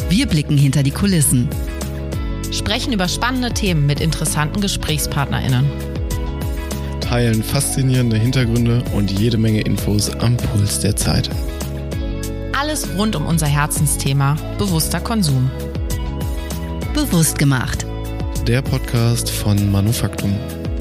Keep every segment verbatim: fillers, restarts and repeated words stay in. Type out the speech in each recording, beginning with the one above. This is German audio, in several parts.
Wir blicken hinter die Kulissen. Sprechen über spannende Themen mit interessanten GesprächspartnerInnen. Teilen faszinierende Hintergründe und jede Menge Infos am Puls der Zeit. Alles rund um unser Herzensthema, bewusster Konsum. Bewusst gemacht. Der Podcast von Manufaktum.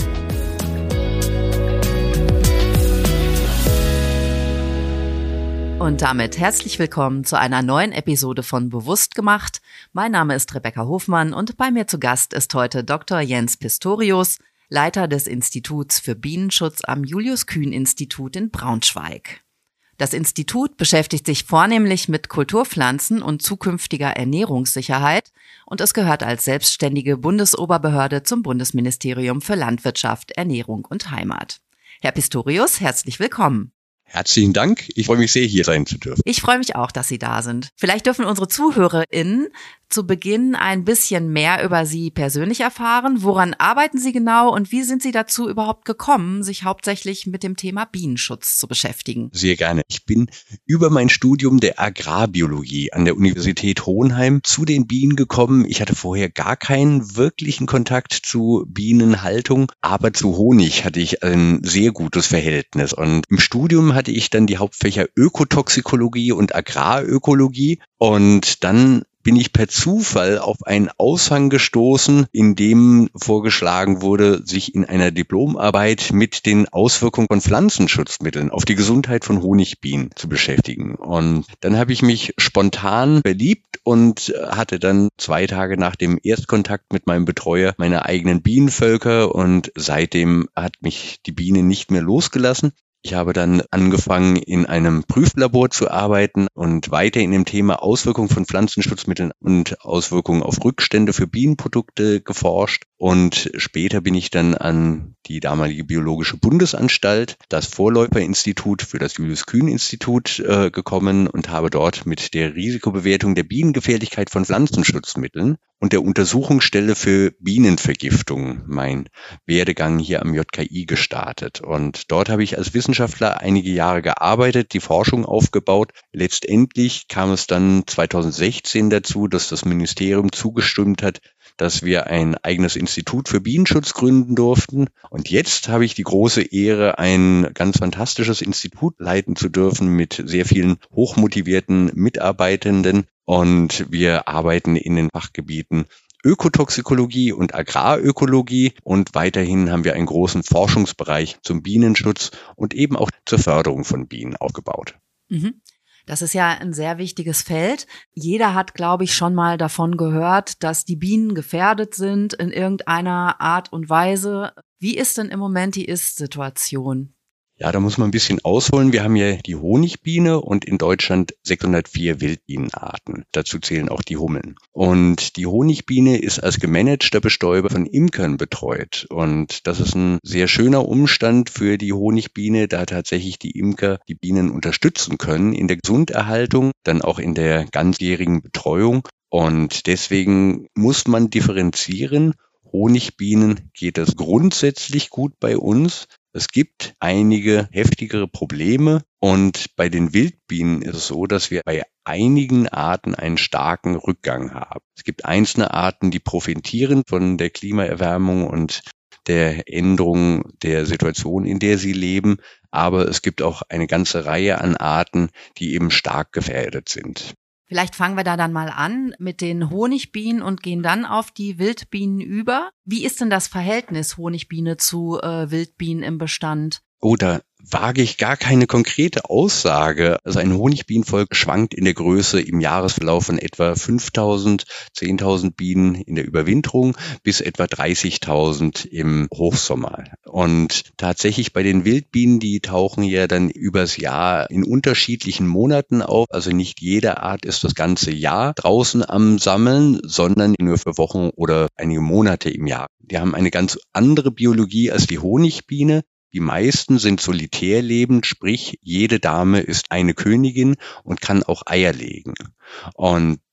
Und damit herzlich willkommen zu einer neuen Episode von Bewusst gemacht. Mein Name ist Rebecca Hofmann und bei mir zu Gast ist heute Doktor Jens Pistorius, Leiter des Instituts für Bienenschutz am Julius-Kühn-Institut in Braunschweig. Das Institut beschäftigt sich vornehmlich mit Kulturpflanzen und zukünftiger Ernährungssicherheit und es gehört als selbstständige Bundesoberbehörde zum Bundesministerium für Landwirtschaft, Ernährung und Heimat. Herr Pistorius, herzlich willkommen. Herzlichen Dank. Ich freue mich sehr, hier sein zu dürfen. Ich freue mich auch, dass Sie da sind. Vielleicht dürfen unsere ZuhörerInnen zu Beginn ein bisschen mehr über Sie persönlich erfahren. Woran arbeiten Sie genau und wie sind Sie dazu überhaupt gekommen, sich hauptsächlich mit dem Thema Bienenschutz zu beschäftigen? Sehr gerne. Ich bin über mein Studium der Agrarbiologie an der Universität Hohenheim zu den Bienen gekommen. Ich hatte vorher gar keinen wirklichen Kontakt zu Bienenhaltung, aber zu Honig hatte ich ein sehr gutes Verhältnis. Und im Studium hatte ich dann die Hauptfächer Ökotoxikologie und Agrarökologie und dann bin ich per Zufall auf einen Aushang gestoßen, in dem vorgeschlagen wurde, sich in einer Diplomarbeit mit den Auswirkungen von Pflanzenschutzmitteln auf die Gesundheit von Honigbienen zu beschäftigen. Und dann habe ich mich spontan verliebt und hatte dann zwei Tage nach dem Erstkontakt mit meinem Betreuer meine eigenen Bienenvölker und seitdem hat mich die Biene nicht mehr losgelassen. Ich habe dann angefangen, in einem Prüflabor zu arbeiten und weiter in dem Thema Auswirkungen von Pflanzenschutzmitteln und Auswirkungen auf Rückstände für Bienenprodukte geforscht. Und später bin ich dann an die damalige Biologische Bundesanstalt, das Vorläuferinstitut für das Julius-Kühn-Institut äh, gekommen und habe dort mit der Risikobewertung der Bienengefährlichkeit von Pflanzenschutzmitteln und der Untersuchungsstelle für Bienenvergiftung mein Werdegang hier am J K I gestartet. Und dort habe ich als Wissenschaftler einige Jahre gearbeitet, die Forschung aufgebaut. Letztendlich kam es dann zweitausendsechzehn dazu, dass das Ministerium zugestimmt hat, dass wir ein eigenes Institut für Bienenschutz gründen durften. Und jetzt habe ich die große Ehre, ein ganz fantastisches Institut leiten zu dürfen mit sehr vielen hochmotivierten Mitarbeitenden. Und wir arbeiten in den Fachgebieten Ökotoxikologie und Agrarökologie und weiterhin haben wir einen großen Forschungsbereich zum Bienenschutz und eben auch zur Förderung von Bienen aufgebaut. Mhm. Das ist ja ein sehr wichtiges Feld. Jeder hat, glaube ich, schon mal davon gehört, dass die Bienen gefährdet sind in irgendeiner Art und Weise. Wie ist denn im Moment die Ist-Situation? Ja, da muss man ein bisschen ausholen. Wir haben ja die Honigbiene und in Deutschland sechshundertvier Wildbienenarten. Dazu zählen auch die Hummeln. Und die Honigbiene ist als gemanagter Bestäuber von Imkern betreut. Und das ist ein sehr schöner Umstand für die Honigbiene, da tatsächlich die Imker die Bienen unterstützen können in der Gesunderhaltung, dann auch in der ganzjährigen Betreuung. Und deswegen muss man differenzieren. Honigbienen geht es grundsätzlich gut bei uns. Es gibt einige heftigere Probleme und bei den Wildbienen ist es so, dass wir bei einigen Arten einen starken Rückgang haben. Es gibt einzelne Arten, die profitieren von der Klimaerwärmung und der Änderung der Situation, in der sie leben, aber es gibt auch eine ganze Reihe an Arten, die eben stark gefährdet sind. Vielleicht fangen wir da dann mal an mit den Honigbienen und gehen dann auf die Wildbienen über. Wie ist denn das Verhältnis Honigbiene zu äh, Wildbienen im Bestand? Oh, da wage ich gar keine konkrete Aussage. Also ein Honigbienenvolk schwankt in der Größe im Jahresverlauf von etwa fünftausend, zehntausend Bienen in der Überwinterung bis etwa dreißigtausend im Hochsommer. Und tatsächlich bei den Wildbienen, die tauchen ja dann übers Jahr in unterschiedlichen Monaten auf. Also nicht jede Art ist das ganze Jahr draußen am Sammeln, sondern nur für Wochen oder einige Monate im Jahr. Die haben eine ganz andere Biologie als die Honigbiene. Die meisten sind solitär lebend, sprich jede Dame ist eine Königin und kann auch Eier legen. Und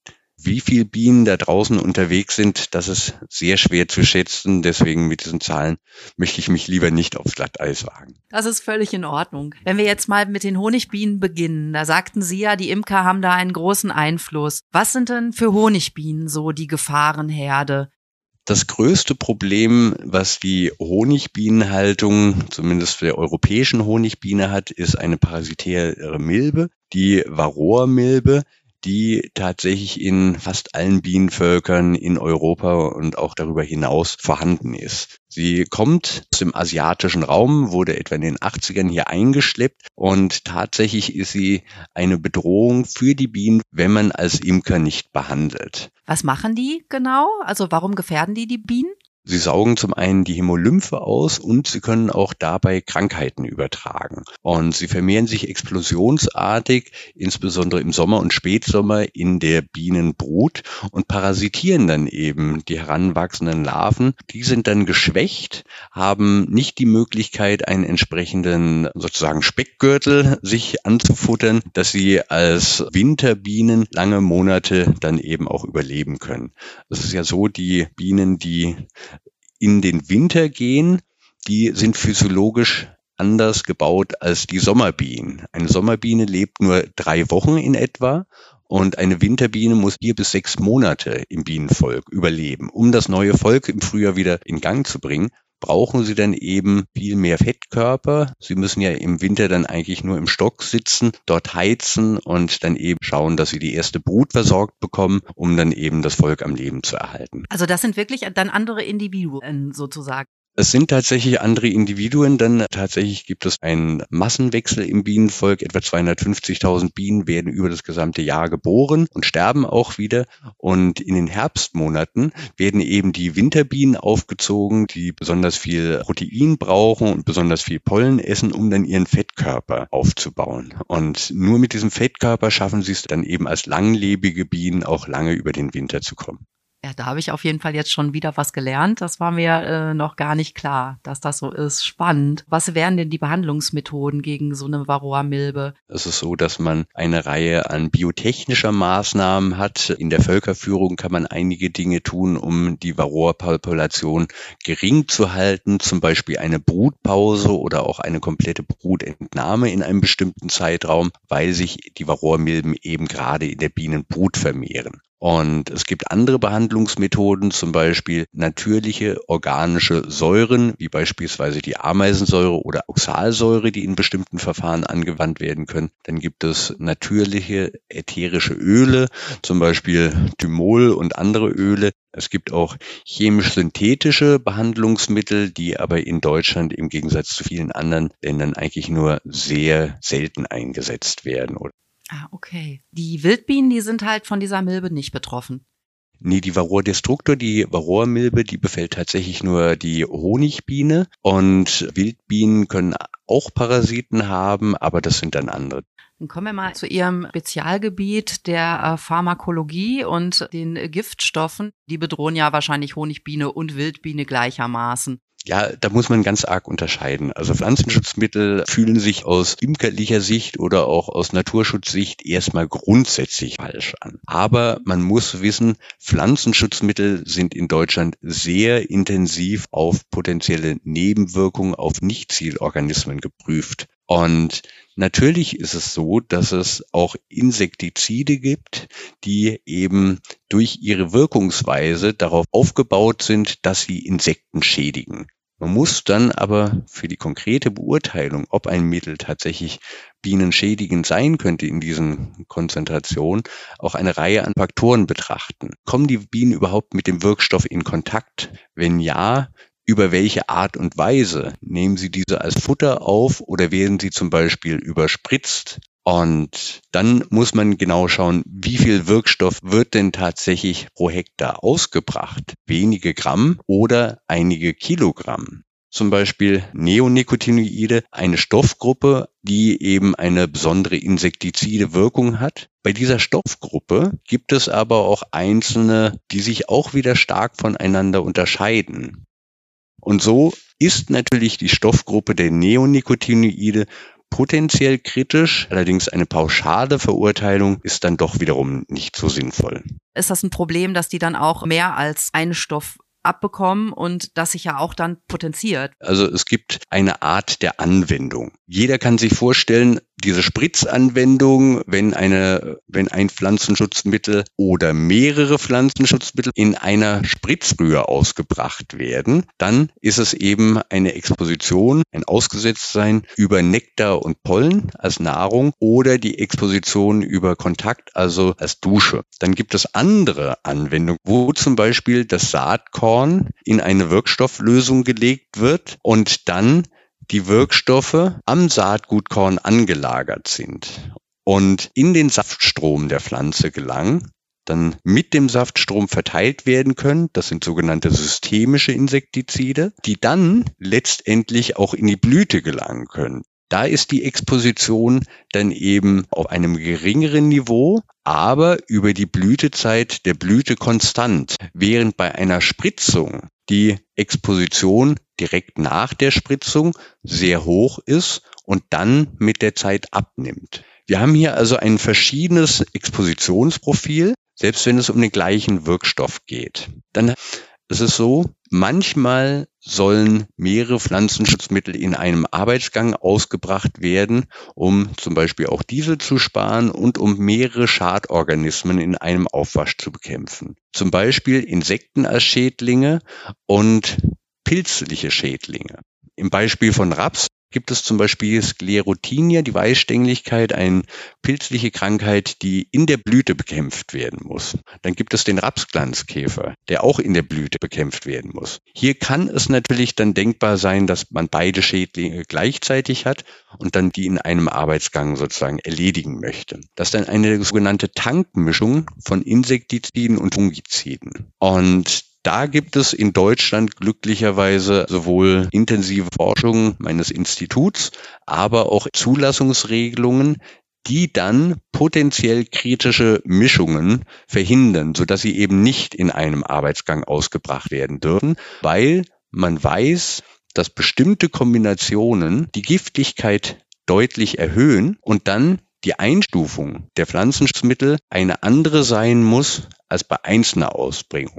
Wie viele Bienen da draußen unterwegs sind, das ist sehr schwer zu schätzen. Deswegen mit diesen Zahlen möchte ich mich lieber nicht aufs Glatteis wagen. Das ist völlig in Ordnung. Wenn wir jetzt mal mit den Honigbienen beginnen, da sagten Sie ja, die Imker haben da einen großen Einfluss. Was sind denn für Honigbienen so die Gefahrenherde? Das größte Problem, was die Honigbienenhaltung, zumindest für der europäischen Honigbiene hat, ist eine parasitäre Milbe, die Varroa-Milbe, die tatsächlich in fast allen Bienenvölkern in Europa und auch darüber hinaus vorhanden ist. Sie kommt aus dem asiatischen Raum, wurde etwa in den achtzigern hier eingeschleppt und tatsächlich ist sie eine Bedrohung für die Bienen, wenn man als Imker nicht behandelt. Was machen die genau? Also warum gefährden die die Bienen? Sie saugen zum einen die Hämolymphe aus und sie können auch dabei Krankheiten übertragen. Und sie vermehren sich explosionsartig, insbesondere im Sommer und Spätsommer in der Bienenbrut und parasitieren dann eben die heranwachsenden Larven. Die sind dann geschwächt, haben nicht die Möglichkeit, einen entsprechenden sozusagen Speckgürtel sich anzufuttern, dass sie als Winterbienen lange Monate dann eben auch überleben können. Es ist ja so, die Bienen, die in den Winter gehen, die sind physiologisch anders gebaut als die Sommerbienen. Eine Sommerbiene lebt nur drei Wochen in etwa und eine Winterbiene muss vier bis sechs Monate im Bienenvolk überleben. Um das neue Volk im Frühjahr wieder in Gang zu bringen, brauchen sie dann eben viel mehr Fettkörper. Sie müssen ja im Winter dann eigentlich nur im Stock sitzen, dort heizen und dann eben schauen, dass sie die erste Brut versorgt bekommen, um dann eben das Volk am Leben zu erhalten. Also das sind wirklich dann andere Individuen sozusagen. Es sind tatsächlich andere Individuen, denn tatsächlich gibt es einen Massenwechsel im Bienenvolk. Etwa zweihundertfünfzigtausend Bienen werden über das gesamte Jahr geboren und sterben auch wieder. Und in den Herbstmonaten werden eben die Winterbienen aufgezogen, die besonders viel Protein brauchen und besonders viel Pollen essen, um dann ihren Fettkörper aufzubauen. Und nur mit diesem Fettkörper schaffen sie es dann eben als langlebige Bienen auch lange über den Winter zu kommen. Ja, da habe ich auf jeden Fall jetzt schon wieder was gelernt. Das war mir äh, noch gar nicht klar, dass das so ist. Spannend. Was wären denn die Behandlungsmethoden gegen so eine Varroa-Milbe? Es ist so, dass man eine Reihe an biotechnischer Maßnahmen hat. In der Völkerführung kann man einige Dinge tun, um die Varroa-Population gering zu halten. Zum Beispiel eine Brutpause oder auch eine komplette Brutentnahme in einem bestimmten Zeitraum, weil sich die Varroa-Milben eben gerade in der Bienenbrut vermehren. Und es gibt andere Behandlungsmethoden, zum Beispiel natürliche organische Säuren, wie beispielsweise die Ameisensäure oder Oxalsäure, die in bestimmten Verfahren angewandt werden können. Dann gibt es natürliche ätherische Öle, zum Beispiel Thymol und andere Öle. Es gibt auch chemisch-synthetische Behandlungsmittel, die aber in Deutschland im Gegensatz zu vielen anderen Ländern eigentlich nur sehr selten eingesetzt werden. Ah, okay. Die Wildbienen, die sind halt von dieser Milbe nicht betroffen. Nee, die Varroa destructor, die Varroa-Milbe, die befällt tatsächlich nur die Honigbiene und Wildbienen können auch Parasiten haben, aber das sind dann andere. Dann kommen wir mal zu Ihrem Spezialgebiet der Pharmakologie und den Giftstoffen. Die bedrohen ja wahrscheinlich Honigbiene und Wildbiene gleichermaßen. Ja, da muss man ganz arg unterscheiden. Also Pflanzenschutzmittel fühlen sich aus imkerlicher Sicht oder auch aus Naturschutzsicht erstmal grundsätzlich falsch an. Aber man muss wissen, Pflanzenschutzmittel sind in Deutschland sehr intensiv auf potenzielle Nebenwirkungen auf Nichtzielorganismen geprüft. Und natürlich ist es so, dass es auch Insektizide gibt, die eben durch ihre Wirkungsweise darauf aufgebaut sind, dass sie Insekten schädigen. Man muss dann aber für die konkrete Beurteilung, ob ein Mittel tatsächlich bienenschädigend sein könnte in diesen Konzentrationen, auch eine Reihe an Faktoren betrachten. Kommen die Bienen überhaupt mit dem Wirkstoff in Kontakt? Wenn ja, über welche Art und Weise? Nehmen sie diese als Futter auf oder werden sie zum Beispiel überspritzt? Und dann muss man genau schauen, wie viel Wirkstoff wird denn tatsächlich pro Hektar ausgebracht? Wenige Gramm oder einige Kilogramm? Zum Beispiel Neonicotinoide, eine Stoffgruppe, die eben eine besondere insektizide Wirkung hat. Bei dieser Stoffgruppe gibt es aber auch einzelne, die sich auch wieder stark voneinander unterscheiden. Und so ist natürlich die Stoffgruppe der Neonicotinoide potenziell kritisch, allerdings eine pauschale Verurteilung ist dann doch wiederum nicht so sinnvoll. Ist das ein Problem, dass die dann auch mehr als einen Stoff abbekommen und das sich ja auch dann potenziert? Also es gibt eine Art der Anwendung. Jeder kann sich vorstellen, diese Spritzanwendung, wenn eine, wenn ein Pflanzenschutzmittel oder mehrere Pflanzenschutzmittel in einer Spritzrühre ausgebracht werden, dann ist es eben eine Exposition, ein Ausgesetztsein über Nektar und Pollen als Nahrung oder die Exposition über Kontakt, also als Dusche. Dann gibt es andere Anwendungen, wo zum Beispiel das Saatkorn in eine Wirkstofflösung gelegt wird und dann die Wirkstoffe am Saatgutkorn angelagert sind und in den Saftstrom der Pflanze gelangen, dann mit dem Saftstrom verteilt werden können. Das sind sogenannte systemische Insektizide, die dann letztendlich auch in die Blüte gelangen können. Da ist die Exposition dann eben auf einem geringeren Niveau, aber über die Blütezeit der Blüte konstant, während bei einer Spritzung die Exposition direkt nach der Spritzung sehr hoch ist und dann mit der Zeit abnimmt. Wir haben hier also ein verschiedenes Expositionsprofil, selbst wenn es um den gleichen Wirkstoff geht. Dann ist es so, manchmal sollen mehrere Pflanzenschutzmittel in einem Arbeitsgang ausgebracht werden, um zum Beispiel auch Diesel zu sparen und um mehrere Schadorganismen in einem Aufwasch zu bekämpfen. Zum Beispiel Insekten als Schädlinge und pilzliche Schädlinge. Im Beispiel von Raps gibt es zum Beispiel Sklerotinia, die Weißstängeligkeit, eine pilzliche Krankheit, die in der Blüte bekämpft werden muss. Dann gibt es den Rapsglanzkäfer, der auch in der Blüte bekämpft werden muss. Hier kann es natürlich dann denkbar sein, dass man beide Schädlinge gleichzeitig hat und dann die in einem Arbeitsgang sozusagen erledigen möchte. Das ist dann eine sogenannte Tankmischung von Insektiziden und Fungiziden. Und da gibt es in Deutschland glücklicherweise sowohl intensive Forschung meines Instituts, aber auch Zulassungsregelungen, die dann potenziell kritische Mischungen verhindern, sodass sie eben nicht in einem Arbeitsgang ausgebracht werden dürfen, weil man weiß, dass bestimmte Kombinationen die Giftigkeit deutlich erhöhen und dann die Einstufung der Pflanzenschutzmittel eine andere sein muss als bei einzelner Ausbringung.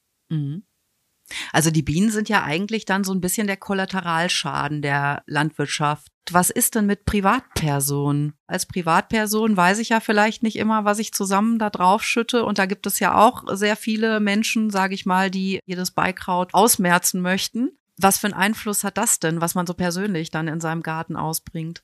Also die Bienen sind ja eigentlich dann so ein bisschen der Kollateralschaden der Landwirtschaft. Was ist denn mit Privatpersonen? Als Privatperson weiß ich ja vielleicht nicht immer, was ich zusammen da drauf schütte. Und da gibt es ja auch sehr viele Menschen, sage ich mal, die jedes Beikraut ausmerzen möchten. Was für einen Einfluss hat das denn, was man so persönlich dann in seinem Garten ausbringt?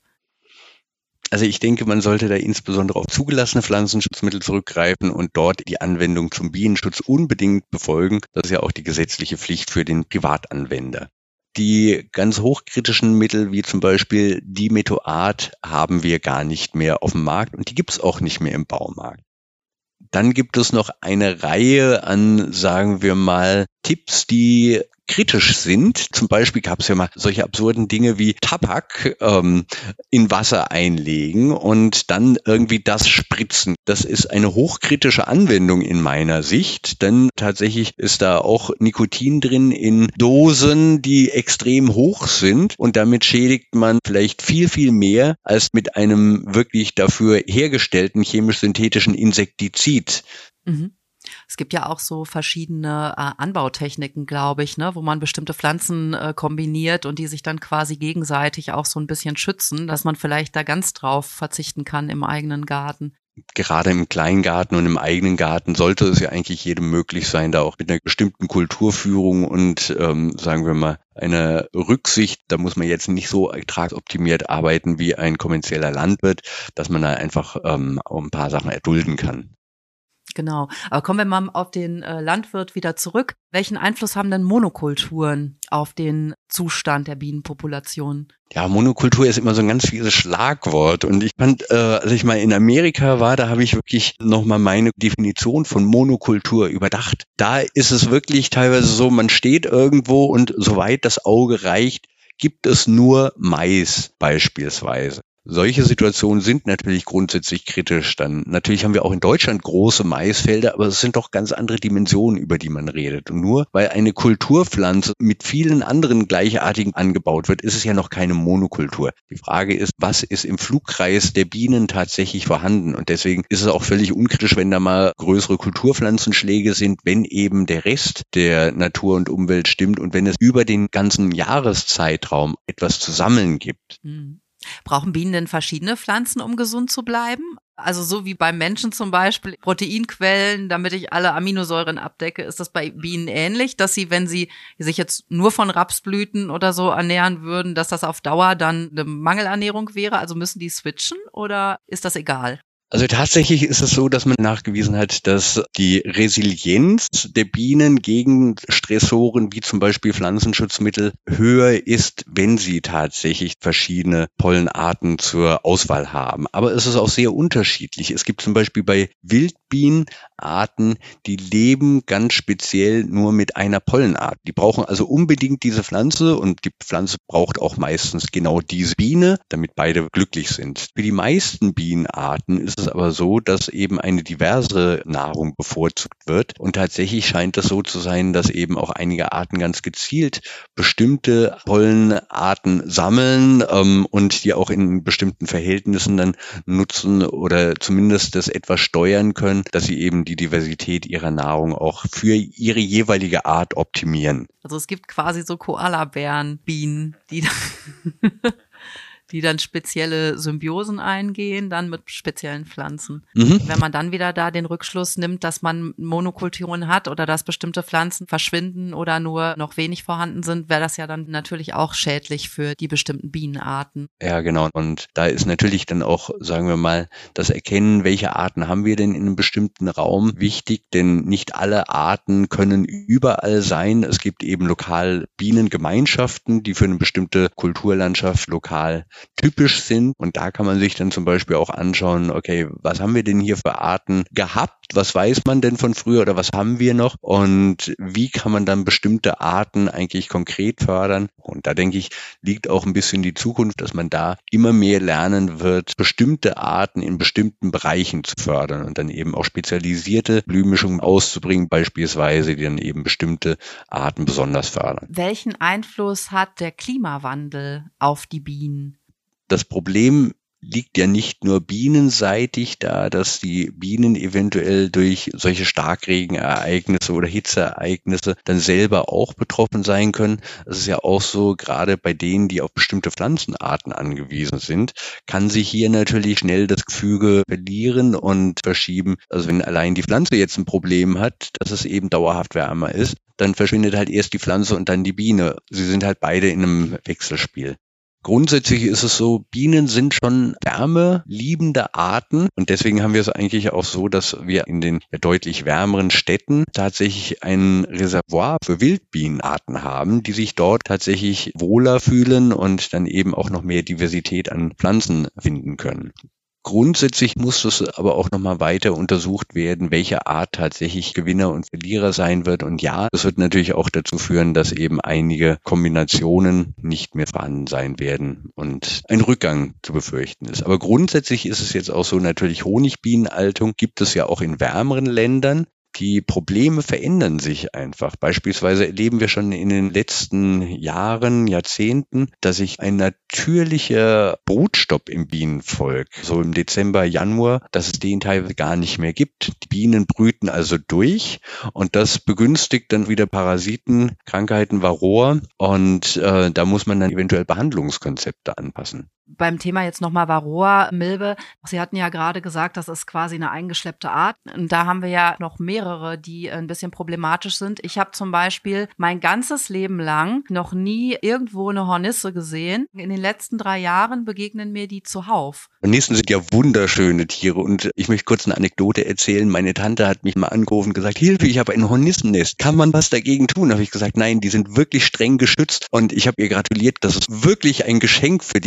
Also ich denke, man sollte da insbesondere auf zugelassene Pflanzenschutzmittel zurückgreifen und dort die Anwendung zum Bienenschutz unbedingt befolgen. Das ist ja auch die gesetzliche Pflicht für den Privatanwender. Die ganz hochkritischen Mittel, wie zum Beispiel Dimetoat, haben wir gar nicht mehr auf dem Markt und die gibt es auch nicht mehr im Baumarkt. Dann gibt es noch eine Reihe an, sagen wir mal, Tipps, die kritisch sind. Zum Beispiel gab es ja mal solche absurden Dinge wie Tabak ähm, in Wasser einlegen und dann irgendwie das spritzen. Das ist eine hochkritische Anwendung in meiner Sicht, denn tatsächlich ist da auch Nikotin drin in Dosen, die extrem hoch sind und damit schädigt man vielleicht viel, viel mehr als mit einem wirklich dafür hergestellten chemisch-synthetischen Insektizid. Mhm. Es gibt ja auch so verschiedene äh, Anbautechniken, glaube ich, ne, wo man bestimmte Pflanzen äh, kombiniert und die sich dann quasi gegenseitig auch so ein bisschen schützen, dass man vielleicht da ganz drauf verzichten kann im eigenen Garten. Gerade im Kleingarten und im eigenen Garten sollte es ja eigentlich jedem möglich sein, da auch mit einer bestimmten Kulturführung und, ähm, sagen wir mal, einer Rücksicht, da muss man jetzt nicht so ertragsoptimiert arbeiten wie ein kommerzieller Landwirt, dass man da einfach ähm, ein paar Sachen erdulden kann. Genau. Aber kommen wir mal auf den äh, Landwirt wieder zurück. Welchen Einfluss haben denn Monokulturen auf den Zustand der Bienenpopulation? Ja, Monokultur ist immer so ein ganz fieses Schlagwort. Und ich fand, äh, als ich mal in Amerika war, da habe ich wirklich nochmal meine Definition von Monokultur überdacht. Da ist es wirklich teilweise so, man steht irgendwo und soweit das Auge reicht, gibt es nur Mais beispielsweise. Solche Situationen sind natürlich grundsätzlich kritisch. Dann natürlich haben wir auch in Deutschland große Maisfelder, aber es sind doch ganz andere Dimensionen, über die man redet. Und nur weil eine Kulturpflanze mit vielen anderen gleichartigen angebaut wird, ist es ja noch keine Monokultur. Die Frage ist, was ist im Flugkreis der Bienen tatsächlich vorhanden? Und deswegen ist es auch völlig unkritisch, wenn da mal größere Kulturpflanzenschläge sind, wenn eben der Rest der Natur und Umwelt stimmt und wenn es über den ganzen Jahreszeitraum etwas zu sammeln gibt. Mhm. Brauchen Bienen denn verschiedene Pflanzen, um gesund zu bleiben? Also so wie beim Menschen zum Beispiel Proteinquellen, damit ich alle Aminosäuren abdecke, ist das bei Bienen ähnlich, dass sie, wenn sie sich jetzt nur von Rapsblüten oder so ernähren würden, dass das auf Dauer dann eine Mangelernährung wäre? Also müssen die switchen oder ist das egal? Also tatsächlich ist es so, dass man nachgewiesen hat, dass die Resilienz der Bienen gegen Stressoren wie zum Beispiel Pflanzenschutzmittel höher ist, wenn sie tatsächlich verschiedene Pollenarten zur Auswahl haben. Aber es ist auch sehr unterschiedlich. Es gibt zum Beispiel bei Wildbienenarten, die leben ganz speziell nur mit einer Pollenart. Die brauchen also unbedingt diese Pflanze und die Pflanze braucht auch meistens genau diese Biene, damit beide glücklich sind. Für die meisten Bienenarten ist es aber so, dass eben eine diverse Nahrung bevorzugt wird. Und tatsächlich scheint es so zu sein, dass eben auch einige Arten ganz gezielt bestimmte Pollenarten sammeln ähm, und die auch in bestimmten Verhältnissen dann nutzen oder zumindest das etwas steuern können, dass sie eben die Diversität ihrer Nahrung auch für ihre jeweilige Art optimieren. Also es gibt quasi so Koalabären-Bienen, die dann die dann spezielle Symbiosen eingehen, dann mit speziellen Pflanzen. Mhm. Wenn man dann wieder da den Rückschluss nimmt, dass man Monokulturen hat oder dass bestimmte Pflanzen verschwinden oder nur noch wenig vorhanden sind, wäre das ja dann natürlich auch schädlich für die bestimmten Bienenarten. Ja, genau. Und da ist natürlich dann auch, sagen wir mal, das Erkennen, welche Arten haben wir denn in einem bestimmten Raum wichtig, denn nicht alle Arten können überall sein. Es gibt eben lokal Bienengemeinschaften, die für eine bestimmte Kulturlandschaft lokal typisch sind. Und da kann man sich dann zum Beispiel auch anschauen, okay, was haben wir denn hier für Arten gehabt? Was weiß man denn von früher oder was haben wir noch? Und wie kann man dann bestimmte Arten eigentlich konkret fördern? Und da denke ich, liegt auch ein bisschen die Zukunft, dass man da immer mehr lernen wird, bestimmte Arten in bestimmten Bereichen zu fördern und dann eben auch spezialisierte Blühmischungen auszubringen, beispielsweise, die dann eben bestimmte Arten besonders fördern. Welchen Einfluss hat der Klimawandel auf die Bienen? Das Problem liegt ja nicht nur bienenseitig da, dass die Bienen eventuell durch solche Starkregenereignisse oder Hitzeereignisse dann selber auch betroffen sein können. Es ist ja auch so, gerade bei denen, die auf bestimmte Pflanzenarten angewiesen sind, kann sich hier natürlich schnell das Gefüge verlieren und verschieben. Also wenn allein die Pflanze jetzt ein Problem hat, dass es eben dauerhaft wärmer ist, dann verschwindet halt erst die Pflanze und dann die Biene. Sie sind halt beide in einem Wechselspiel. Grundsätzlich ist es so, Bienen sind schon wärmeliebende Arten und deswegen haben wir es eigentlich auch so, dass wir in den ja, deutlich wärmeren Städten tatsächlich ein Reservoir für Wildbienenarten haben, die sich dort tatsächlich wohler fühlen und dann eben auch noch mehr Diversität an Pflanzen finden können. Grundsätzlich muss es aber auch nochmal weiter untersucht werden, welche Art tatsächlich Gewinner und Verlierer sein wird. Und ja, das wird natürlich auch dazu führen, dass eben einige Kombinationen nicht mehr vorhanden sein werden und ein Rückgang zu befürchten ist. Aber grundsätzlich ist es jetzt auch so, natürlich Honigbienenaltung gibt es ja auch in wärmeren Ländern. Die Probleme verändern sich einfach. Beispielsweise erleben wir schon in den letzten Jahren, Jahrzehnten, dass sich ein natürlicher Brutstopp im Bienenvolk, so im Dezember, Januar, dass es den teilweise gar nicht mehr gibt. Die Bienen brüten also durch und das begünstigt dann wieder Parasiten, Krankheiten, Varroa und äh, da muss man dann eventuell Behandlungskonzepte anpassen. Beim Thema jetzt nochmal Varroa-Milbe. Sie hatten ja gerade gesagt, das ist quasi eine eingeschleppte Art. Und da haben wir ja noch mehrere, die ein bisschen problematisch sind. Ich habe zum Beispiel mein ganzes Leben lang noch nie irgendwo eine Hornisse gesehen. In den letzten drei Jahren begegnen mir die zuhauf. Hornissen sind ja wunderschöne Tiere und ich möchte kurz eine Anekdote erzählen. Meine Tante hat mich mal angerufen und gesagt, Hilfe, ich habe ein Hornissennest. Kann man was dagegen tun? Da habe ich gesagt, nein, die sind wirklich streng geschützt und ich habe ihr gratuliert. Das ist wirklich ein Geschenk für dich. Sie hat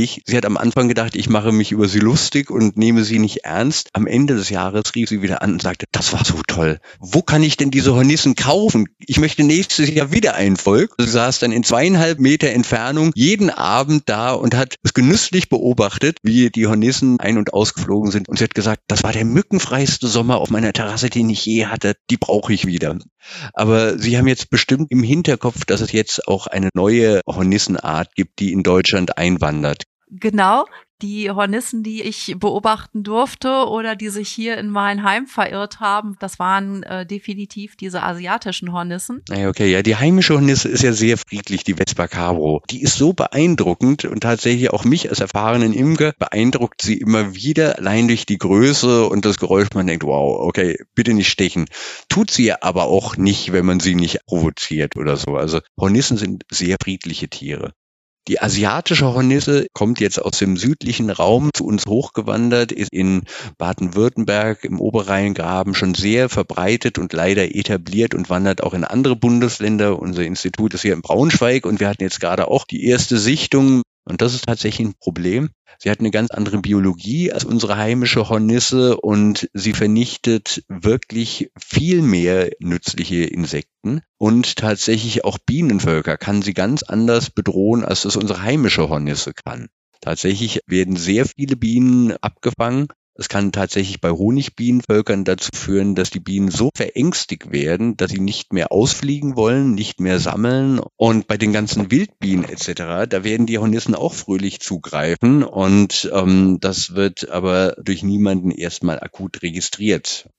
am Anfang gedacht, ich mache mich über sie lustig und nehme sie nicht ernst. Am Ende des Jahres rief sie wieder an und sagte, das war so toll. Wo kann ich denn diese Hornissen kaufen? Ich möchte nächstes Jahr wieder ein Volk. Sie saß dann in zweieinhalb Meter Entfernung jeden Abend da und hat es genüsslich beobachtet, wie die Hornissen ein- und ausgeflogen sind. Und sie hat gesagt, das war der mückenfreiste Sommer auf meiner Terrasse, den ich je hatte. Die brauche ich wieder. Aber Sie haben jetzt bestimmt im Hinterkopf, dass es jetzt auch eine neue Hornissenart gibt, die in Deutschland einwandert. Genau, die Hornissen, die ich beobachten durfte oder die sich hier in Weinheim verirrt haben, das waren äh, definitiv diese asiatischen Hornissen. Okay, ja, die heimische Hornisse ist ja sehr friedlich, die Vespa Cabro. Die ist so beeindruckend und tatsächlich auch mich als erfahrenen Imker beeindruckt sie immer wieder, allein durch die Größe und das Geräusch. Man denkt, wow, okay, bitte nicht stechen. Tut sie aber auch nicht, wenn man sie nicht provoziert oder so. Also Hornissen sind sehr friedliche Tiere. Die asiatische Hornisse kommt jetzt aus dem südlichen Raum zu uns hochgewandert, ist in Baden-Württemberg im Oberrheingraben schon sehr verbreitet und leider etabliert und wandert auch in andere Bundesländer. Unser Institut ist hier in Braunschweig und wir hatten jetzt gerade auch die erste Sichtung. Und das ist tatsächlich ein Problem. Sie hat eine ganz andere Biologie als unsere heimische Hornisse und sie vernichtet wirklich viel mehr nützliche Insekten. Und tatsächlich auch Bienenvölker kann sie ganz anders bedrohen, als das unsere heimische Hornisse kann. Tatsächlich werden sehr viele Bienen abgefangen. Es kann tatsächlich bei Honigbienenvölkern dazu führen, dass die Bienen so verängstigt werden, dass sie nicht mehr ausfliegen wollen, nicht mehr sammeln. Und bei den ganzen Wildbienen et cetera, da werden die Hornissen auch fröhlich zugreifen. Und ähm, das wird aber durch niemanden erstmal akut registriert.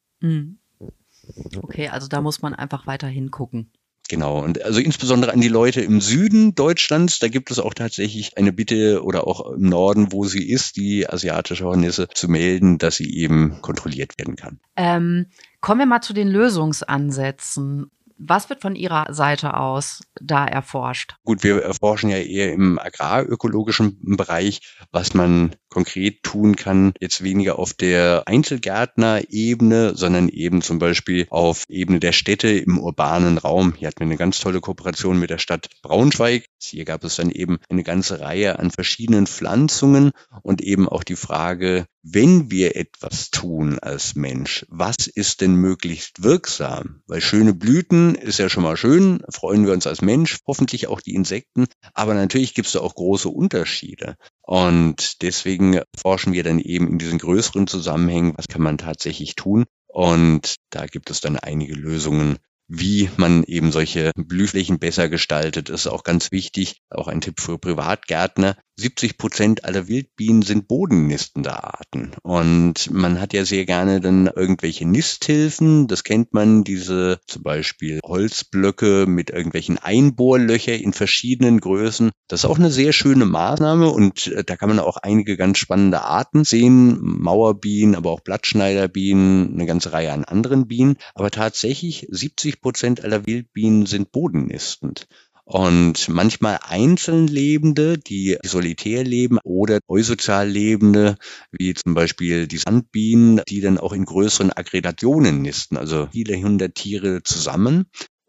Okay, also da muss man einfach weiter hingucken. Genau, und also insbesondere an die Leute im Süden Deutschlands, da gibt es auch tatsächlich eine Bitte oder auch im Norden, wo sie ist, die asiatische Hornisse zu melden, dass sie eben kontrolliert werden kann. Ähm, kommen wir mal zu den Lösungsansätzen. Was wird von Ihrer Seite aus da erforscht? Gut, wir erforschen ja eher im agrarökologischen Bereich, was man konkret tun kann, jetzt weniger auf der Einzelgärtnerebene, sondern eben zum Beispiel auf Ebene der Städte im urbanen Raum. Hier hatten wir eine ganz tolle Kooperation mit der Stadt Braunschweig. Hier gab es dann eben eine ganze Reihe an verschiedenen Pflanzungen und eben auch die Frage, wenn wir etwas tun als Mensch, was ist denn möglichst wirksam? Weil schöne Blüten ist ja schon mal schön, freuen wir uns als Mensch, hoffentlich auch die Insekten, aber natürlich gibt es da auch große Unterschiede. Und deswegen forschen wir dann eben in diesen größeren Zusammenhängen, was kann man tatsächlich tun? Und da gibt es dann einige Lösungen, wie man eben solche Blühflächen besser gestaltet. Das ist auch ganz wichtig, auch ein Tipp für Privatgärtner. siebzig Prozent aller Wildbienen sind bodennistende Arten. Und man hat ja sehr gerne dann irgendwelche Nisthilfen. Das kennt man, diese zum Beispiel Holzblöcke mit irgendwelchen Einbohrlöcher in verschiedenen Größen. Das ist auch eine sehr schöne Maßnahme und da kann man auch einige ganz spannende Arten sehen. Mauerbienen, aber auch Blattschneiderbienen, eine ganze Reihe an anderen Bienen. Aber tatsächlich siebzig Prozent aller Wildbienen sind bodennistend. Und manchmal einzeln Lebende, die solitär leben oder eusozial Lebende, wie zum Beispiel die Sandbienen, die dann auch in größeren Aggregationen nisten, also viele hundert Tiere zusammen.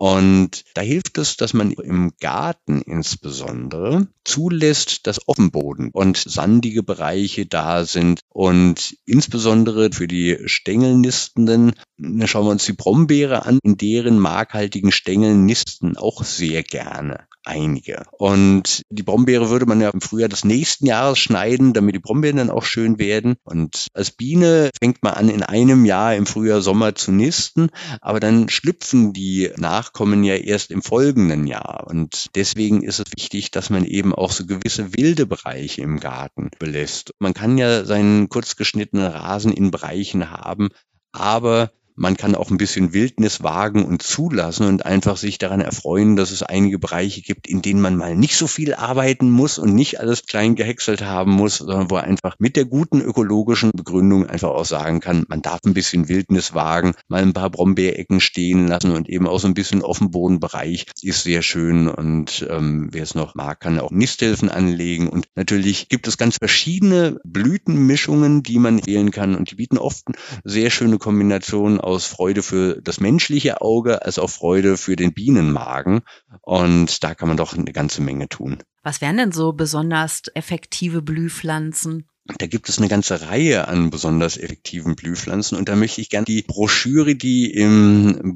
Und da hilft es, dass man im Garten insbesondere zulässt, dass Offenboden und sandige Bereiche da sind. Und insbesondere für die Stängelnistenden, schauen wir uns die Brombeere an, in deren markhaltigen Stängeln nisten auch sehr gerne einige. Und die Brombeere würde man ja im Frühjahr des nächsten Jahres schneiden, damit die Brombeeren dann auch schön werden. Und als Biene fängt man an, in einem Jahr im Frühjahr, Sommer zu nisten, aber dann schlüpfen die Nachkommen ja erst im folgenden Jahr. Und deswegen ist es wichtig, dass man eben auch so gewisse wilde Bereiche im Garten belässt. Man kann ja seinen kurz geschnittenen Rasen in Bereichen haben, aber man kann auch ein bisschen Wildnis wagen und zulassen und einfach sich daran erfreuen, dass es einige Bereiche gibt, in denen man mal nicht so viel arbeiten muss und nicht alles klein gehäckselt haben muss, sondern wo er einfach mit der guten ökologischen Begründung einfach auch sagen kann, man darf ein bisschen Wildnis wagen, mal ein paar Brombeerecken stehen lassen und eben auch so ein bisschen Offenbodenbereich ist sehr schön. Und ähm, wer es noch mag, kann auch Nisthilfen anlegen. Und natürlich gibt es ganz verschiedene Blütenmischungen, die man wählen kann und die bieten oft sehr schöne Kombinationen aus Freude für das menschliche Auge als auch Freude für den Bienenmagen. Und da kann man doch eine ganze Menge tun. Was wären denn so besonders effektive Blühpflanzen? Da gibt es eine ganze Reihe an besonders effektiven Blühpflanzen und da möchte ich gerne die Broschüre, die im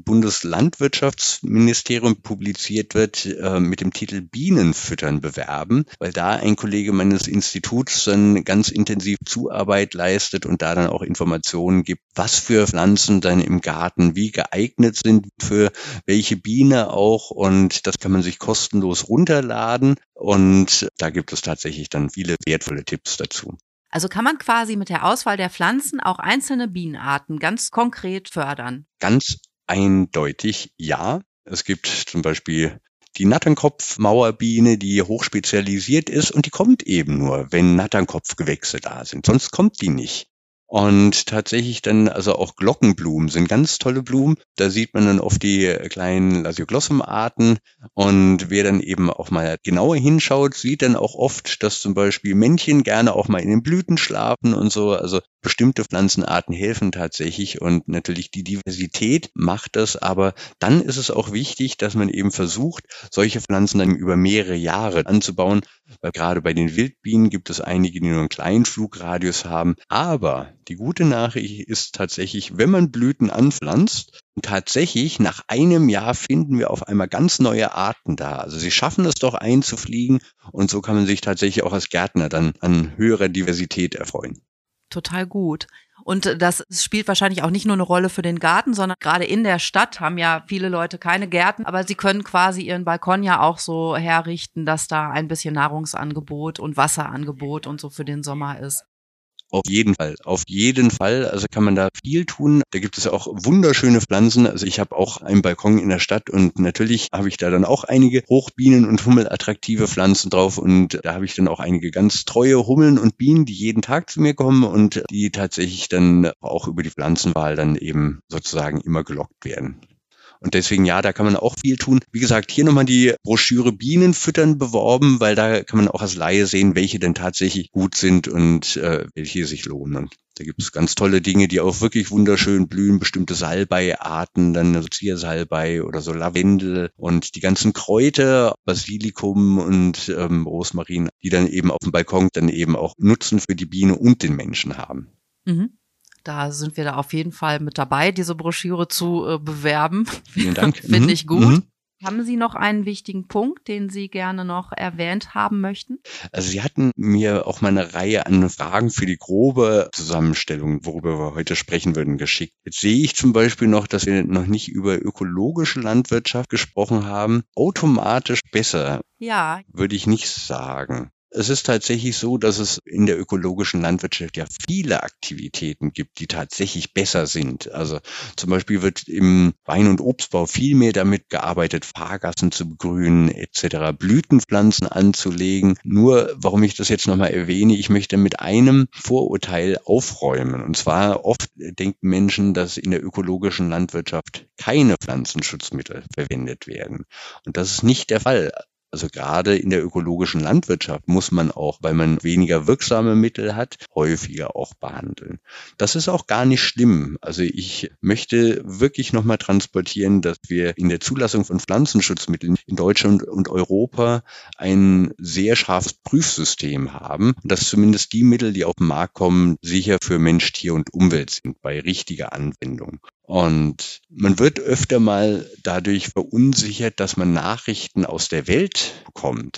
Bundeslandwirtschaftsministerium publiziert wird, mit dem Titel Bienenfüttern bewerben, weil da ein Kollege meines Instituts dann ganz intensiv Zuarbeit leistet und da dann auch Informationen gibt, was für Pflanzen dann im Garten wie geeignet sind, für welche Biene auch, und das kann man sich kostenlos runterladen und da gibt es tatsächlich dann viele wertvolle Tipps dazu. Also kann man quasi mit der Auswahl der Pflanzen auch einzelne Bienenarten ganz konkret fördern? Ganz eindeutig ja. Es gibt zum Beispiel die Natternkopf-Mauerbiene, die hochspezialisiert ist und die kommt eben nur, wenn Natternkopfgewächse da sind. Sonst kommt die nicht. Und tatsächlich dann, also auch Glockenblumen sind ganz tolle Blumen. Da sieht man dann oft die kleinen Lasioglossum-Arten. Und wer dann eben auch mal genauer hinschaut, sieht dann auch oft, dass zum Beispiel Männchen gerne auch mal in den Blüten schlafen und so. Also bestimmte Pflanzenarten helfen tatsächlich und natürlich die Diversität macht das. Aber dann ist es auch wichtig, dass man eben versucht, solche Pflanzen dann über mehrere Jahre anzubauen. Weil gerade bei den Wildbienen gibt es einige, die nur einen kleinen Flugradius haben. Aber die gute Nachricht ist tatsächlich, wenn man Blüten anpflanzt, tatsächlich nach einem Jahr finden wir auf einmal ganz neue Arten da. Also sie schaffen es doch einzufliegen und so kann man sich tatsächlich auch als Gärtner dann an höherer Diversität erfreuen. Total gut. Und das spielt wahrscheinlich auch nicht nur eine Rolle für den Garten, sondern gerade in der Stadt haben ja viele Leute keine Gärten, aber sie können quasi ihren Balkon ja auch so herrichten, dass da ein bisschen Nahrungsangebot und Wasserangebot und so für den Sommer ist. Auf jeden Fall, auf jeden Fall. Also kann man da viel tun. Da gibt es ja auch wunderschöne Pflanzen. Also ich habe auch einen Balkon in der Stadt und natürlich habe ich da dann auch einige hochbienen- und hummelattraktive Pflanzen drauf und da habe ich dann auch einige ganz treue Hummeln und Bienen, die jeden Tag zu mir kommen und die tatsächlich dann auch über die Pflanzenwahl dann eben sozusagen immer gelockt werden. Und deswegen, ja, da kann man auch viel tun. Wie gesagt, hier nochmal die Broschüre Bienenfüttern beworben, weil da kann man auch als Laie sehen, welche denn tatsächlich gut sind und äh, welche sich lohnen. Und da gibt es ganz tolle Dinge, die auch wirklich wunderschön blühen, bestimmte Salbeiarten, dann also Ziersalbei oder so Lavendel und die ganzen Kräuter, Basilikum und ähm, Rosmarin, die dann eben auf dem Balkon dann eben auch Nutzen für die Biene und den Menschen haben. Mhm. Da sind wir da auf jeden Fall mit dabei, diese Broschüre zu äh, bewerben. Vielen Dank. Finde mhm. ich gut. Mhm. Haben Sie noch einen wichtigen Punkt, den Sie gerne noch erwähnt haben möchten? Also Sie hatten mir auch mal eine Reihe an Fragen für die grobe Zusammenstellung, worüber wir heute sprechen würden, geschickt. Jetzt sehe ich zum Beispiel noch, dass wir noch nicht über ökologische Landwirtschaft gesprochen haben. Automatisch besser, Ja. würde ich nicht sagen. Es ist tatsächlich so, dass es in der ökologischen Landwirtschaft ja viele Aktivitäten gibt, die tatsächlich besser sind. Also zum Beispiel wird im Wein- und Obstbau viel mehr damit gearbeitet, Fahrgassen zu begrünen et cetera, Blütenpflanzen anzulegen. Nur, warum ich das jetzt nochmal erwähne, ich möchte mit einem Vorurteil aufräumen. Und zwar oft denken Menschen, dass in der ökologischen Landwirtschaft keine Pflanzenschutzmittel verwendet werden. Und das ist nicht der Fall. Also gerade in der ökologischen Landwirtschaft muss man auch, weil man weniger wirksame Mittel hat, häufiger auch behandeln. Das ist auch gar nicht schlimm. Also ich möchte wirklich nochmal transportieren, dass wir in der Zulassung von Pflanzenschutzmitteln in Deutschland und Europa ein sehr scharfes Prüfsystem haben, dass zumindest die Mittel, die auf den Markt kommen, sicher für Mensch, Tier und Umwelt sind bei richtiger Anwendung. Und man wird öfter mal dadurch verunsichert, dass man Nachrichten aus der Welt bekommt.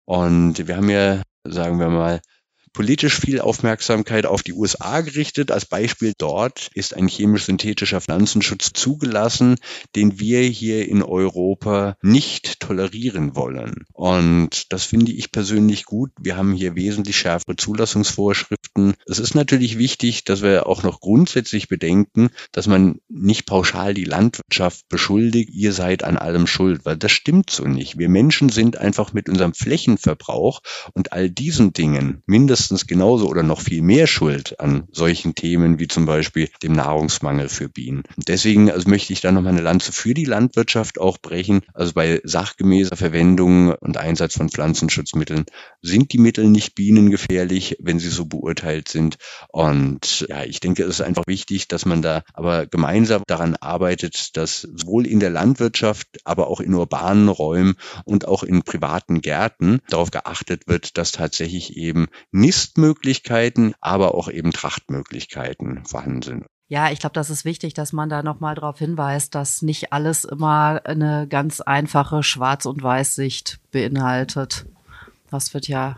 Und wir haben ja, sagen wir mal, politisch viel Aufmerksamkeit auf die U S A gerichtet. Als Beispiel dort ist ein chemisch-synthetischer Pflanzenschutz zugelassen, den wir hier in Europa nicht tolerieren wollen. Und das finde ich persönlich gut. Wir haben hier wesentlich schärfere Zulassungsvorschriften. Es ist natürlich wichtig, dass wir auch noch grundsätzlich bedenken, dass man nicht pauschal die Landwirtschaft beschuldigt, ihr seid an allem schuld, weil das stimmt so nicht. Wir Menschen sind einfach mit unserem Flächenverbrauch und all diesen Dingen mindestens mindestens genauso oder noch viel mehr schuld an solchen Themen wie zum Beispiel dem Nahrungsmangel für Bienen. Und deswegen also möchte ich da nochmal eine Lanze für die Landwirtschaft auch brechen. Also bei sachgemäßer Verwendung und Einsatz von Pflanzenschutzmitteln sind die Mittel nicht bienengefährlich, wenn sie so beurteilt sind. Und ja, ich denke, es ist einfach wichtig, dass man da aber gemeinsam daran arbeitet, dass sowohl in der Landwirtschaft, aber auch in urbanen Räumen und auch in privaten Gärten darauf geachtet wird, dass tatsächlich eben Nistmöglichkeiten, aber auch eben Trachtmöglichkeiten vorhanden sind. Ja, ich glaube, das ist wichtig, dass man da nochmal darauf hinweist, dass nicht alles immer eine ganz einfache Schwarz- und Weiß-Sicht beinhaltet. Das wird ja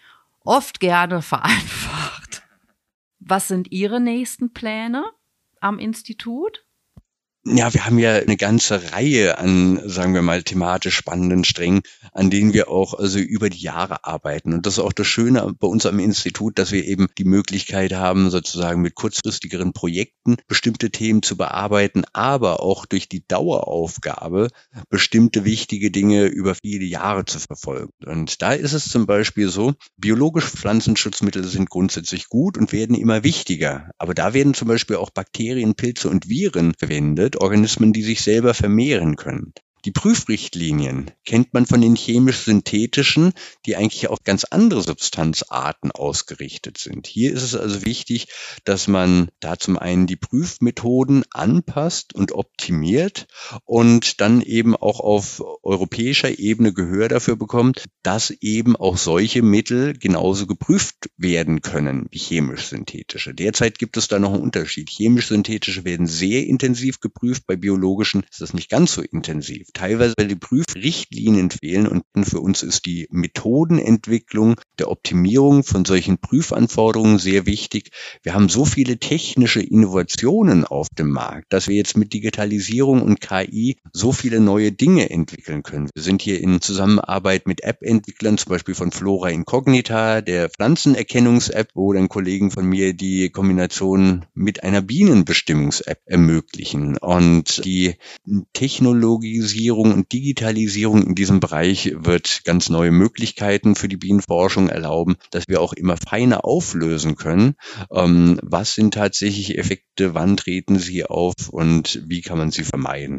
oft gerne vereinfacht. Was sind Ihre nächsten Pläne am Institut? Ja, wir haben ja eine ganze Reihe an, sagen wir mal, thematisch spannenden Strängen, an denen wir auch also über die Jahre arbeiten. Und das ist auch das Schöne bei uns am Institut, dass wir eben die Möglichkeit haben, sozusagen mit kurzfristigeren Projekten bestimmte Themen zu bearbeiten, aber auch durch die Daueraufgabe bestimmte wichtige Dinge über viele Jahre zu verfolgen. Und da ist es zum Beispiel so, biologische Pflanzenschutzmittel sind grundsätzlich gut und werden immer wichtiger. Aber da werden zum Beispiel auch Bakterien, Pilze und Viren verwendet, Organismen, die sich selber vermehren können. Die Prüfrichtlinien kennt man von den chemisch-synthetischen, die eigentlich auf ganz andere Substanzarten ausgerichtet sind. Hier ist es also wichtig, dass man da zum einen die Prüfmethoden anpasst und optimiert und dann eben auch auf europäischer Ebene Gehör dafür bekommt, dass eben auch solche Mittel genauso geprüft werden können wie chemisch-synthetische. Derzeit gibt es da noch einen Unterschied. Chemisch-synthetische werden sehr intensiv geprüft, bei biologischen ist das nicht ganz so intensiv. Teilweise, weil die Prüfrichtlinien fehlen und für uns ist die Methodenentwicklung der Optimierung von solchen Prüfanforderungen sehr wichtig. Wir haben so viele technische Innovationen auf dem Markt, dass wir jetzt mit Digitalisierung und K I so viele neue Dinge entwickeln können. Wir sind hier in Zusammenarbeit mit App-Entwicklern, zum Beispiel von Flora Incognita, der Pflanzenerkennungs-App, wo dann Kollegen von mir die Kombination mit einer Bienenbestimmungs-App ermöglichen. Und die Technologisierung und Digitalisierung in diesem Bereich wird ganz neue Möglichkeiten für die Bienenforschung erlauben, dass wir auch immer feiner auflösen können. Ähm, was sind tatsächlich Effekte, wann treten sie auf und wie kann man sie vermeiden?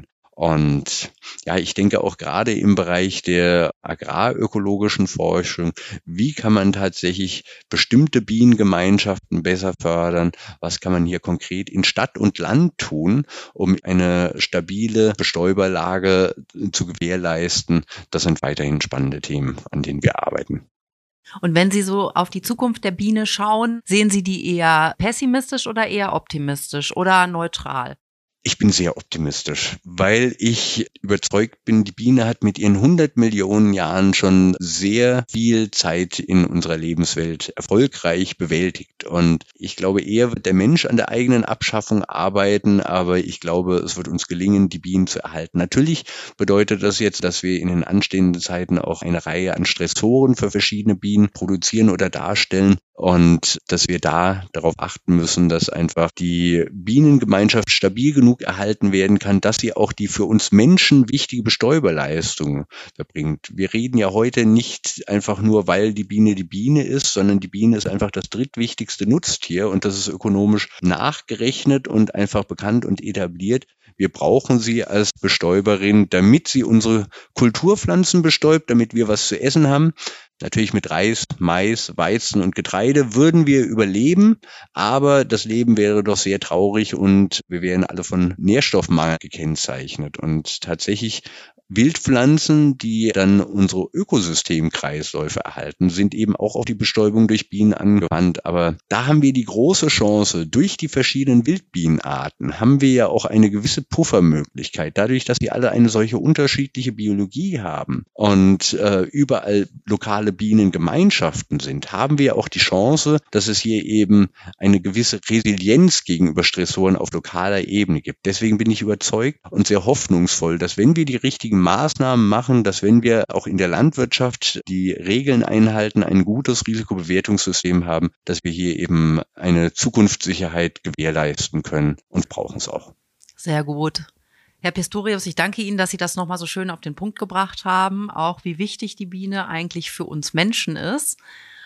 Und ja, ich denke auch gerade im Bereich der agrarökologischen Forschung, wie kann man tatsächlich bestimmte Bienengemeinschaften besser fördern? Was kann man hier konkret in Stadt und Land tun, um eine stabile Bestäuberlage zu gewährleisten? Das sind weiterhin spannende Themen, an denen wir arbeiten. Und wenn Sie so auf die Zukunft der Biene schauen, sehen Sie die eher pessimistisch oder eher optimistisch oder neutral? Ich bin sehr optimistisch, weil ich überzeugt bin, die Biene hat mit ihren hundert Millionen Jahren schon sehr viel Zeit in unserer Lebenswelt erfolgreich bewältigt. Und ich glaube, eher wird der Mensch an der eigenen Abschaffung arbeiten, aber ich glaube, es wird uns gelingen, die Bienen zu erhalten. Natürlich bedeutet das jetzt, dass wir in den anstehenden Zeiten auch eine Reihe an Stressoren für verschiedene Bienen produzieren oder darstellen und dass wir da darauf achten müssen, dass einfach die Bienengemeinschaft stabil genug erhalten werden kann, dass sie auch die für uns Menschen wichtige Bestäuberleistung erbringt. Wir reden ja heute nicht einfach nur, weil die Biene die Biene ist, sondern die Biene ist einfach das drittwichtigste Nutztier und das ist ökonomisch nachgerechnet und einfach bekannt und etabliert. Wir brauchen sie als Bestäuberin, damit sie unsere Kulturpflanzen bestäubt, damit wir was zu essen haben. Natürlich mit Reis, Mais, Weizen und Getreide würden wir überleben, aber das Leben wäre doch sehr traurig und wir wären alle von Nährstoffmangel gekennzeichnet. Und tatsächlich Wildpflanzen, die dann unsere Ökosystemkreisläufe erhalten, sind eben auch auf die Bestäubung durch Bienen angewandt. Aber da haben wir die große Chance, durch die verschiedenen Wildbienenarten haben wir ja auch eine gewisse Puffermöglichkeit. Dadurch, dass sie alle eine solche unterschiedliche Biologie haben und äh, überall lokale Bienengemeinschaften sind, haben wir auch die Chance, dass es hier eben eine gewisse Resilienz gegenüber Stressoren auf lokaler Ebene gibt. Deswegen bin ich überzeugt und sehr hoffnungsvoll, dass wenn wir die richtigen Maßnahmen machen, dass wenn wir auch in der Landwirtschaft die Regeln einhalten, ein gutes Risikobewertungssystem haben, dass wir hier eben eine Zukunftssicherheit gewährleisten können und brauchen es auch. Sehr gut. Herr Pistorius, ich danke Ihnen, dass Sie das nochmal so schön auf den Punkt gebracht haben, auch wie wichtig die Biene eigentlich für uns Menschen ist.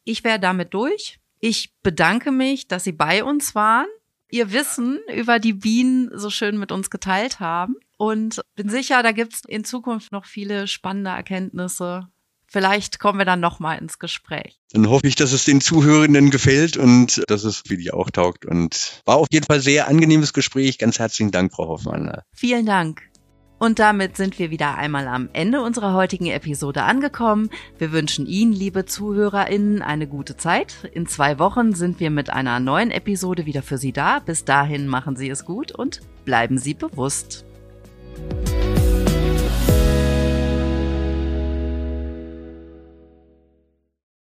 Ich wäre damit durch. Ich bedanke mich, dass Sie bei uns waren, Ihr Wissen über die Bienen so schön mit uns geteilt haben und bin sicher, da gibt es in Zukunft noch viele spannende Erkenntnisse. Vielleicht kommen wir dann nochmal ins Gespräch. Dann hoffe ich, dass es den Zuhörenden gefällt und dass es für die auch taugt. Und war auf jeden Fall ein sehr angenehmes Gespräch. Ganz herzlichen Dank, Frau Hoffmann. Vielen Dank. Und damit sind wir wieder einmal am Ende unserer heutigen Episode angekommen. Wir wünschen Ihnen, liebe ZuhörerInnen, eine gute Zeit. In zwei Wochen sind wir mit einer neuen Episode wieder für Sie da. Bis dahin machen Sie es gut und bleiben Sie bewusst.